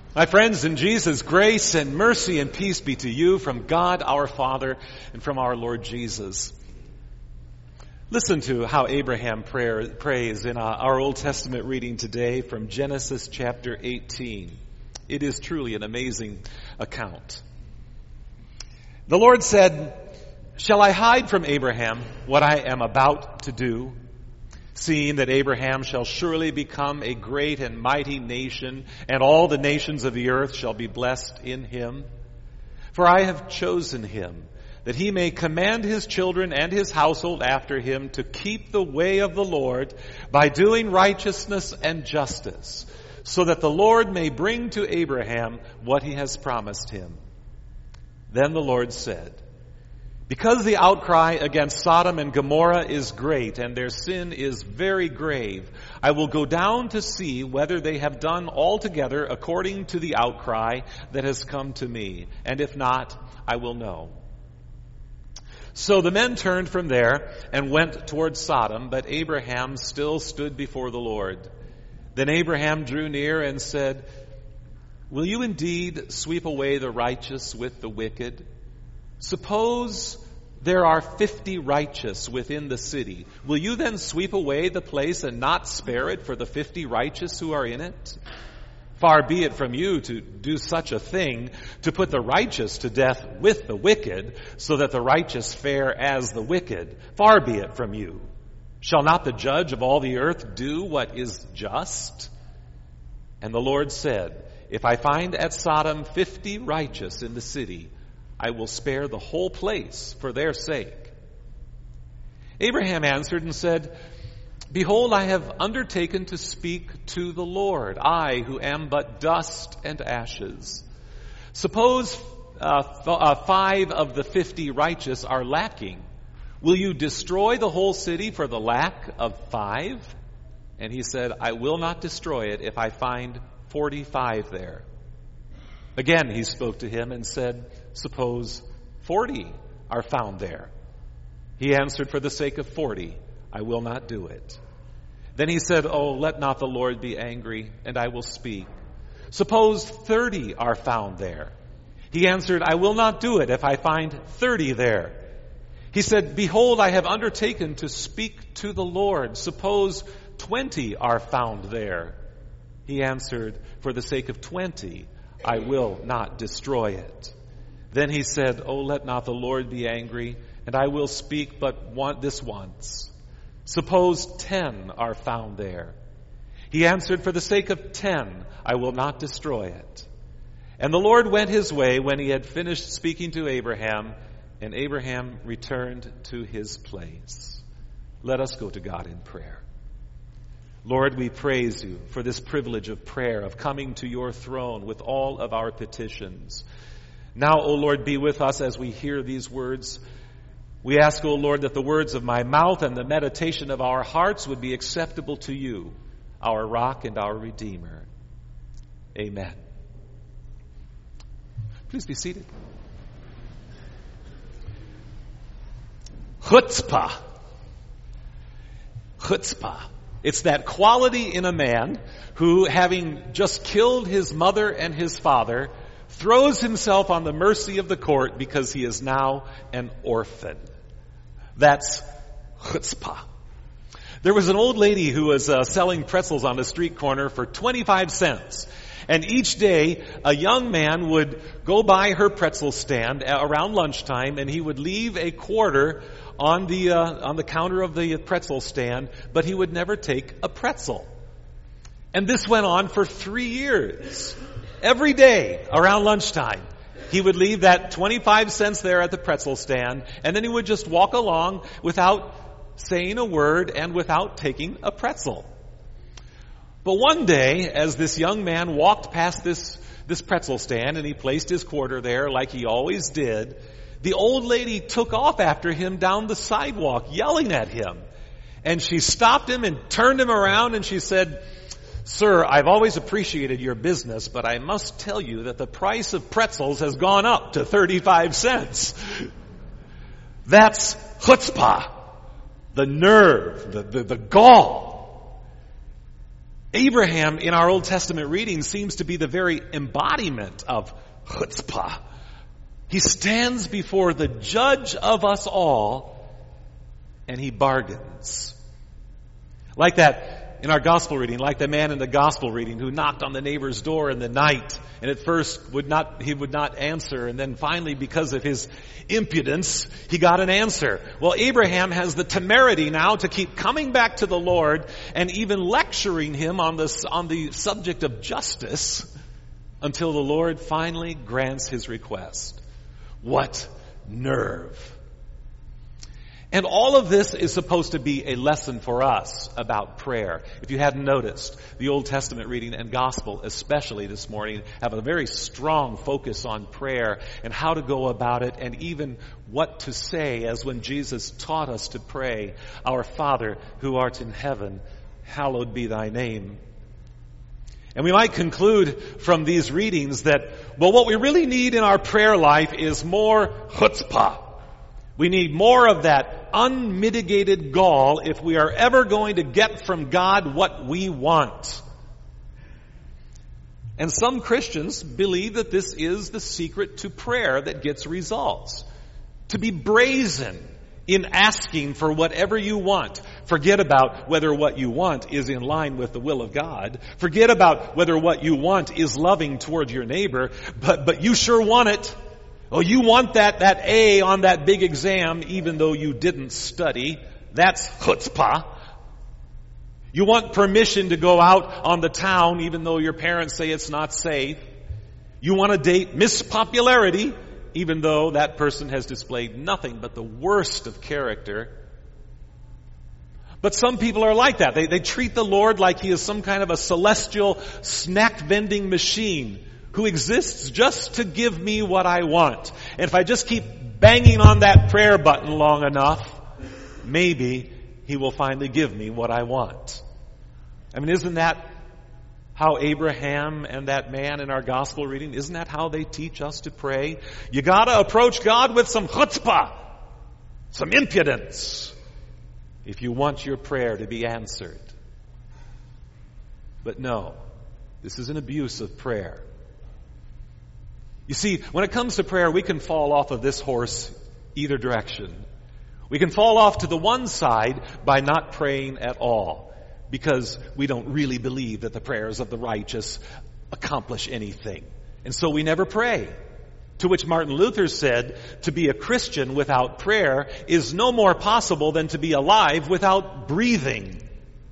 My friends, in Jesus, grace and mercy and peace be to you from God our Father and from our Lord Jesus. Listen to how Abraham prays in our Old Testament reading today from Genesis chapter 18. It is truly an amazing account. The Lord said, "Shall I hide from Abraham what I am about to do? Seeing that Abraham shall surely become a great and mighty nation, and all the nations of the earth shall be blessed in him. For I have chosen him, that he may command his children and his household after him to keep the way of the Lord by doing righteousness and justice, so that the Lord may bring to Abraham what he has promised him." Then the Lord said, "Because the outcry against Sodom and Gomorrah is great, and their sin is very grave, I will go down to see whether they have done altogether according to the outcry that has come to me, and if not, I will know." So the men turned from there and went toward Sodom, but Abraham still stood before the Lord. Then Abraham drew near and said, "Will you indeed sweep away the righteous with the wicked? Suppose there are 50 righteous within the city. Will you then sweep away the place and not spare it for the 50 righteous who are in it? Far be it from you to do such a thing, to put the righteous to death with the wicked, so that the righteous fare as the wicked. Far be it from you. Shall not the judge of all the earth do what is just?" And the Lord said, "If I find at Sodom 50 righteous in the city, I will spare the whole place for their sake." Abraham answered and said, "Behold, I have undertaken to speak to the Lord, I who am but dust and ashes. Suppose 5 of the 50 righteous are lacking. Will you destroy the whole city for the lack of 5? And he said, "I will not destroy it if I find 45 there." Again he spoke to him and said, "Suppose 40 are found there." He answered, "For the sake of 40, I will not do it." Then he said, "Oh, let not the Lord be angry, and I will speak. Suppose 30 are found there." He answered, "I will not do it if I find 30 there." He said, "Behold, I have undertaken to speak to the Lord. Suppose 20 are found there." He answered, "For the sake of 20, I will not destroy it." Then he said, "Oh, let not the Lord be angry, and I will speak but this once. Suppose 10 are found there." He answered, "For the sake of 10, I will not destroy it." And the Lord went his way when he had finished speaking to Abraham, and Abraham returned to his place. Let us go to God in prayer. Lord, we praise you for this privilege of prayer, of coming to your throne with all of our petitions. Now, O Lord, be with us as we hear these words. We ask, O Lord, that the words of my mouth and the meditation of our hearts would be acceptable to you, our rock and our redeemer. Amen. Please be seated. Chutzpah. Chutzpah. It's that quality in a man who, having just killed his mother and his father, throws himself on the mercy of the court because he is now an orphan. That's chutzpah. There was an old lady who was selling pretzels on the street corner for 25 cents. And each day, a young man would go by her pretzel stand around lunchtime, and he would leave a quarter on the counter of the pretzel stand, but he would never take a pretzel. And this went on for 3 years. Every day around lunchtime, he would leave that 25 cents there at the pretzel stand, and then he would just walk along without saying a word and without taking a pretzel. But one day, as this young man walked past this pretzel stand and he placed his quarter there like he always did, the old lady took off after him down the sidewalk, yelling at him. And she stopped him and turned him around and she said, "Sir, I've always appreciated your business, but I must tell you that the price of pretzels has gone up to 35 cents. That's chutzpah, the nerve, the gall. Abraham in our Old Testament reading seems to be the very embodiment of chutzpah. He stands before the judge of us all and he bargains. Like that in our gospel reading, like the man in the gospel reading who knocked on the neighbor's door in the night and at first he would not answer, and then finally because of his impudence he got an answer. Well, Abraham has the temerity now to keep coming back to the Lord and even lecturing him on the subject of justice until the Lord finally grants his request. What nerve! And all of this is supposed to be a lesson for us about prayer. If you hadn't noticed, the Old Testament reading and gospel, especially this morning, have a very strong focus on prayer and how to go about it and even what to say, as when Jesus taught us to pray, "Our Father who art in heaven, hallowed be thy name." And we might conclude from these readings that, well, what we really need in our prayer life is more chutzpah. We need more of that unmitigated gall if we are ever going to get from God what we want. And some Christians believe that this is the secret to prayer that gets results. To be brazen in asking for whatever you want. Forget about whether what you want is in line with the will of God. Forget about whether what you want is loving toward your neighbor, but you sure want it. Oh, you want that A on that big exam even though you didn't study. That's chutzpah. You want permission to go out on the town even though your parents say it's not safe. You want to date Miss Popularity even though that person has displayed nothing but the worst of character. But some people are like that. They treat the Lord like he is some kind of a celestial snack vending machine who exists just to give me what I want. And if I just keep banging on that prayer button long enough, maybe he will finally give me what I want. I mean, isn't that how Abraham and that man in our gospel reading, isn't that how they teach us to pray? You gotta approach God with some chutzpah, some impudence, if you want your prayer to be answered. But no, this is an abuse of prayer. You see, when it comes to prayer, we can fall off of this horse either direction. We can fall off to the one side by not praying at all, because we don't really believe that the prayers of the righteous accomplish anything. And so we never pray. To which Martin Luther said, to be a Christian without prayer is no more possible than to be alive without breathing.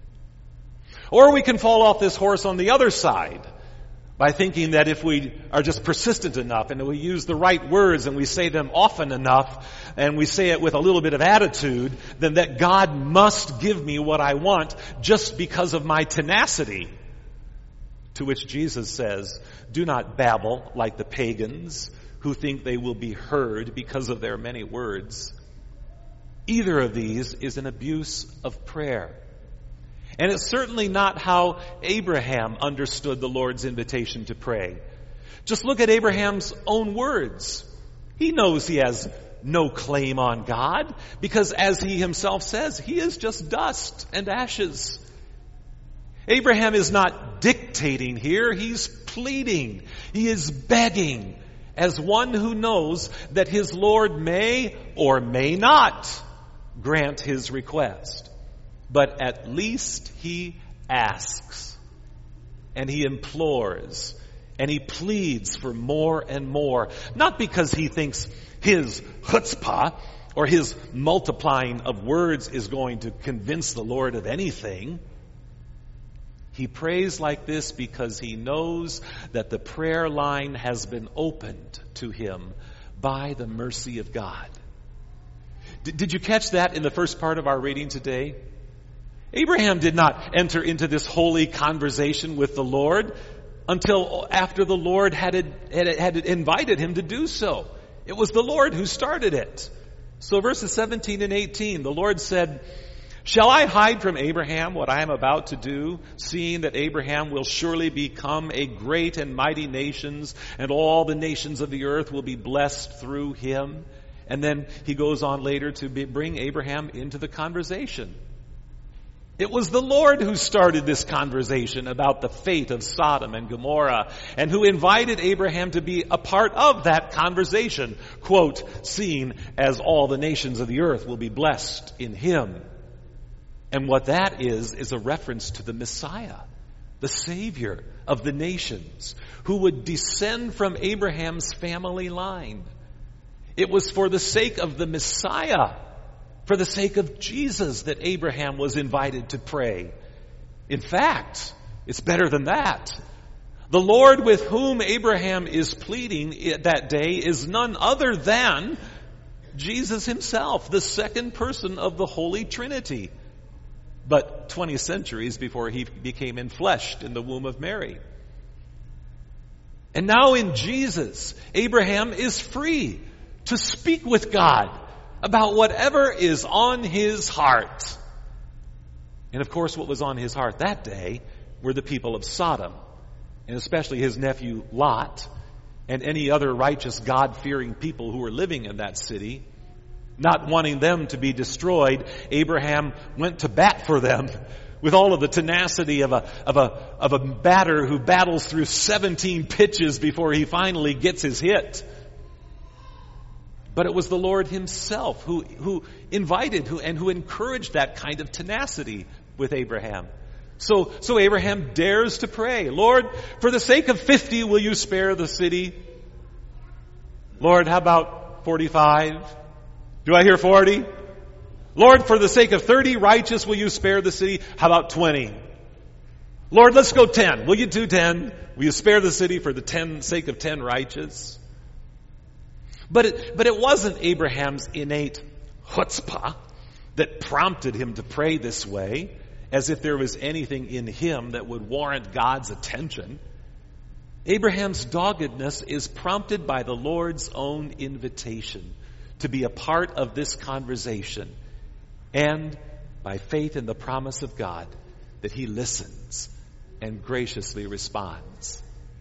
Or we can fall off this horse on the other side, by thinking that if we are just persistent enough and we use the right words and we say them often enough and we say it with a little bit of attitude, then that God must give me what I want just because of my tenacity. To which Jesus says, do not babble like the pagans who think they will be heard because of their many words. Either of these is an abuse of prayer. And it's certainly not how Abraham understood the Lord's invitation to pray. Just look at Abraham's own words. He knows he has no claim on God because, as he himself says, he is just dust and ashes. Abraham is not dictating here. He's pleading. He is begging as one who knows that his Lord may or may not grant his request. But at least he asks, and he implores, and he pleads for more and more. Not because he thinks his chutzpah or his multiplying of words is going to convince the Lord of anything. He prays like this because he knows that the prayer line has been opened to him by the mercy of God. Did you catch that in the first part of our reading today? Abraham did not enter into this holy conversation with the Lord until after the Lord had invited him to do so. It was the Lord who started it. So verses 17 and 18, the Lord said, "Shall I hide from Abraham what I am about to do, seeing that Abraham will surely become a great and mighty nation, and all the nations of the earth will be blessed through him?" And then he goes on later to bring Abraham into the conversation. It was the Lord who started this conversation about the fate of Sodom and Gomorrah, and who invited Abraham to be a part of that conversation, quote, seeing as all the nations of the earth will be blessed in him. And what that is a reference to the Messiah, the Savior of the nations, who would descend from Abraham's family line. It was for the sake of the Messiah, for the sake of Jesus, that Abraham was invited to pray. In fact, it's better than that. The Lord with whom Abraham is pleading that day is none other than Jesus himself, the second person of the Holy Trinity, but 20 centuries before he became enfleshed in the womb of Mary. And now in Jesus, Abraham is free to speak with God about whatever is on his heart. And of course, what was on his heart that day were the people of Sodom, and especially his nephew Lot, and any other righteous, God-fearing people who were living in that city. Not wanting them to be destroyed, Abraham went to bat for them with all of the tenacity of a batter who battles through 17 pitches before he finally gets his hit. But it was the Lord himself who invited and who encouraged that kind of tenacity with Abraham. So Abraham dares to pray, Lord, for the sake of 50, will you spare the city? Lord, how about 45? Do I hear 40? Lord, for the sake of 30 righteous, will you spare the city? How about 20? Lord, let's go 10. Will you do 10? Will you spare the city for the sake of 10 righteous? But it wasn't Abraham's innate chutzpah that prompted him to pray this way, as if there was anything in him that would warrant God's attention. Abraham's doggedness is prompted by the Lord's own invitation to be a part of this conversation, and by faith in the promise of God that he listens and graciously responds.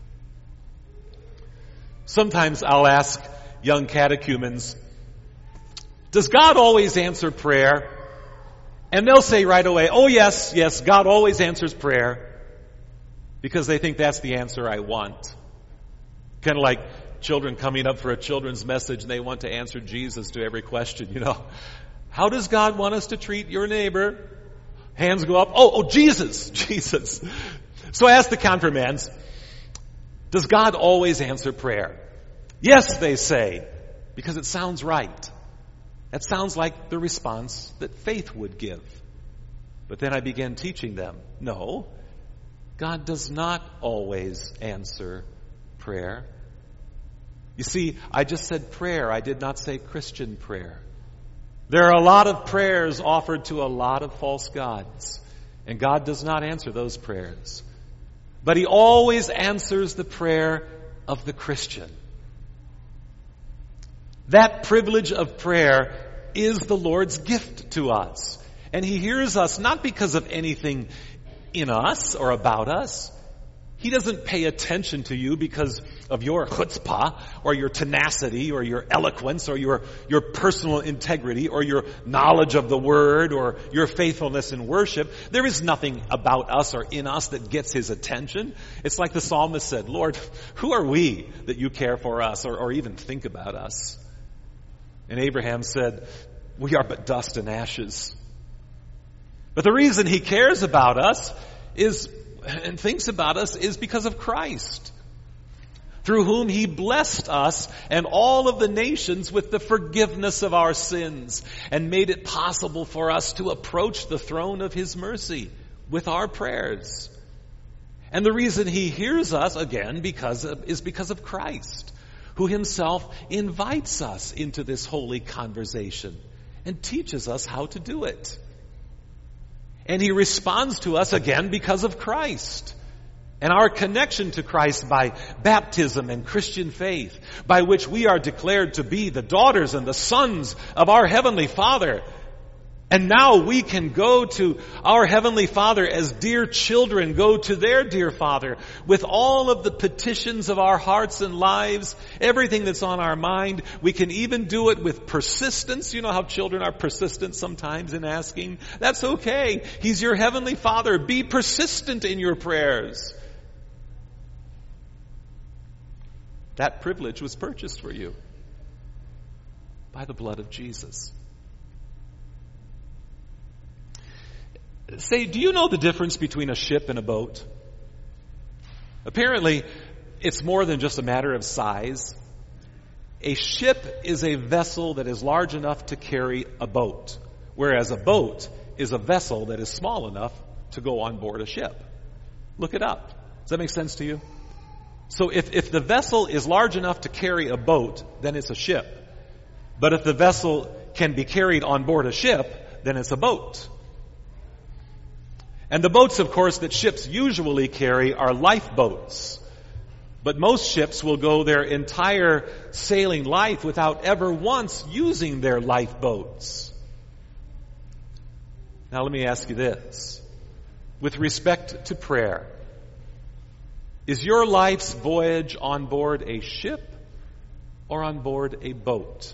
Sometimes I'll ask young catechumens, does God always answer prayer? And they'll say right away, oh yes, God always answers prayer, because they think that's the answer I want. Kind of like children coming up for a children's message and they want to answer Jesus to every question, How does God want us to treat your neighbor? Hands go up. Oh, Jesus. So I ask the confirmands, does God always answer prayer? Yes, they say, because it sounds right. That sounds like the response that faith would give. But then I began teaching them, no, God does not always answer prayer. You see, I just said prayer. I did not say Christian prayer. There are a lot of prayers offered to a lot of false gods, and God does not answer those prayers. But he always answers the prayer of the Christian. That privilege of prayer is the Lord's gift to us. And he hears us not because of anything in us or about us. He doesn't pay attention to you because of your chutzpah or your tenacity or your eloquence or your personal integrity or your knowledge of the word or your faithfulness in worship. There is nothing about us or in us that gets his attention. It's like the psalmist said, Lord, who are we that you care for us or even think about us? And Abraham said, we are but dust and ashes. But the reason he cares about us and thinks about us is because of Christ, through whom he blessed us and all of the nations with the forgiveness of our sins and made it possible for us to approach the throne of his mercy with our prayers. And the reason he hears us, again, is because of Christ, who himself invites us into this holy conversation and teaches us how to do it. And he responds to us again because of Christ and our connection to Christ by baptism and Christian faith, by which we are declared to be the daughters and the sons of our Heavenly Father. And now we can go to our Heavenly Father as dear children go to their dear Father with all of the petitions of our hearts and lives, everything that's on our mind. We can even do it with persistence. You know how children are persistent sometimes in asking? That's okay. He's your Heavenly Father. Be persistent in your prayers. That privilege was purchased for you by the blood of Jesus. Say, do you know the difference between a ship and a boat? Apparently, it's more than just a matter of size. A ship is a vessel that is large enough to carry a boat, whereas a boat is a vessel that is small enough to go on board a ship. Look it up. Does that make sense to you? So if the vessel is large enough to carry a boat, then it's a ship. But if the vessel can be carried on board a ship, then it's a boat. And the boats, of course, that ships usually carry are lifeboats. But most ships will go their entire sailing life without ever once using their lifeboats. Now let me ask you this. With respect to prayer, is your life's voyage on board a ship or on board a boat?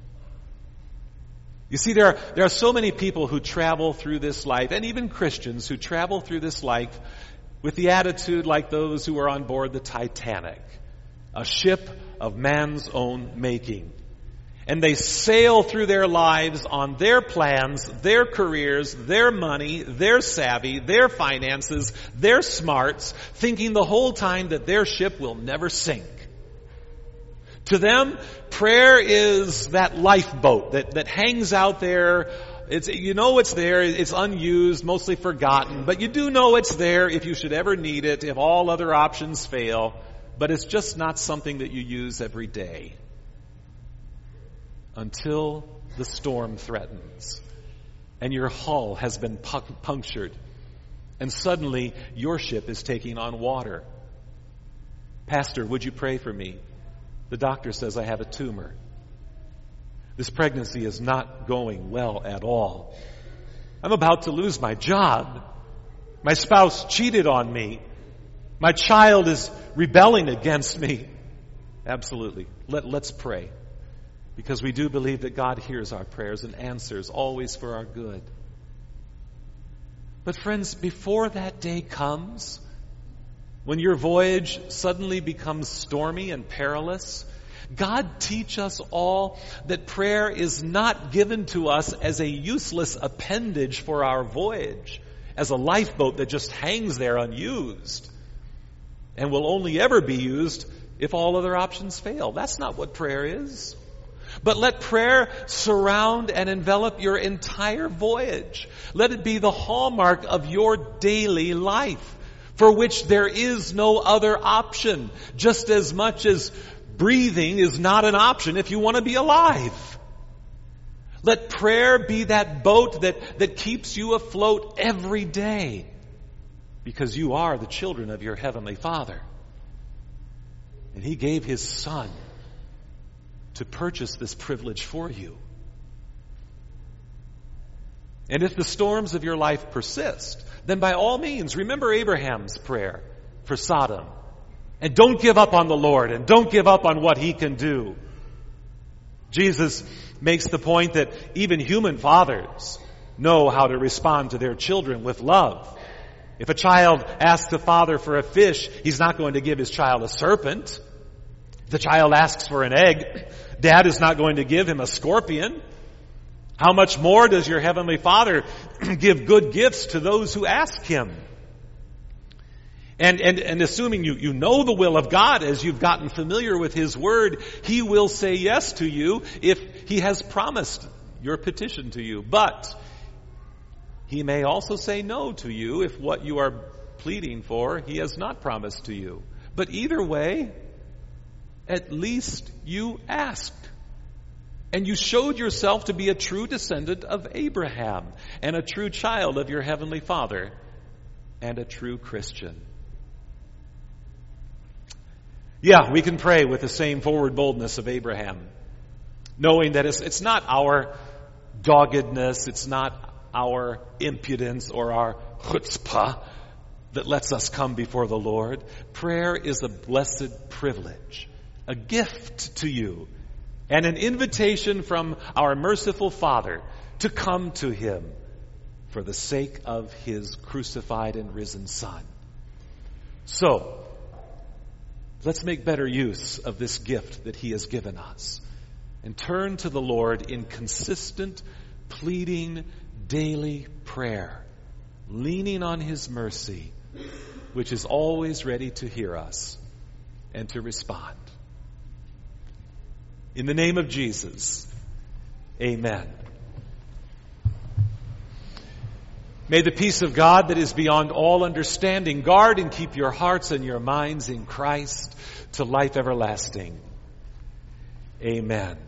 You see, there are so many people who travel through this life, and even Christians who travel through this life with the attitude like those who were on board the Titanic, a ship of man's own making. And they sail through their lives on their plans, their careers, their money, their savvy, their finances, their smarts, thinking the whole time that their ship will never sink. To them, prayer is that lifeboat that hangs out there. You know it's there. It's unused, mostly forgotten. But you do know it's there if you should ever need it, if all other options fail. But it's just not something that you use every day. Until the storm threatens. And your hull has been punctured. And suddenly your ship is taking on water. Pastor, would you pray for me? The doctor says I have a tumor. This pregnancy is not going well at all. I'm about to lose my job. My spouse cheated on me. My child is rebelling against me. Absolutely. Let's pray. Because we do believe that God hears our prayers and answers always for our good. But friends, before that day comes, when your voyage suddenly becomes stormy and perilous, God teach us all that prayer is not given to us as a useless appendage for our voyage, as a lifeboat that just hangs there unused and will only ever be used if all other options fail. That's not what prayer is. But let prayer surround and envelop your entire voyage. Let it be the hallmark of your daily life, for which there is no other option, just as much as breathing is not an option if you want to be alive. Let prayer be that boat that keeps you afloat every day, because you are the children of your Heavenly Father. And He gave His Son to purchase this privilege for you. And if the storms of your life persist, then by all means, remember Abraham's prayer for Sodom. And don't give up on the Lord, and don't give up on what He can do. Jesus makes the point that even human fathers know how to respond to their children with love. If a child asks a father for a fish, he's not going to give his child a serpent. If the child asks for an egg, Dad is not going to give him a scorpion. How much more does your Heavenly Father give good gifts to those who ask Him? And assuming you know the will of God as you've gotten familiar with His Word, He will say yes to you if He has promised your petition to you. But He may also say no to you if what you are pleading for He has not promised to you. But either way, at least you asked. And you showed yourself to be a true descendant of Abraham and a true child of your Heavenly Father and a true Christian. Yeah, we can pray with the same forward boldness of Abraham, knowing that it's not our doggedness. It's not our impudence or our chutzpah that lets us come before the Lord. Prayer is a blessed privilege, a gift to you, and an invitation from our merciful Father to come to Him for the sake of His crucified and risen Son. So, let's make better use of this gift that He has given us and turn to the Lord in consistent, pleading, daily prayer, leaning on His mercy, which is always ready to hear us and to respond. In the name of Jesus, amen. May the peace of God that is beyond all understanding guard and keep your hearts and your minds in Christ to life everlasting. Amen.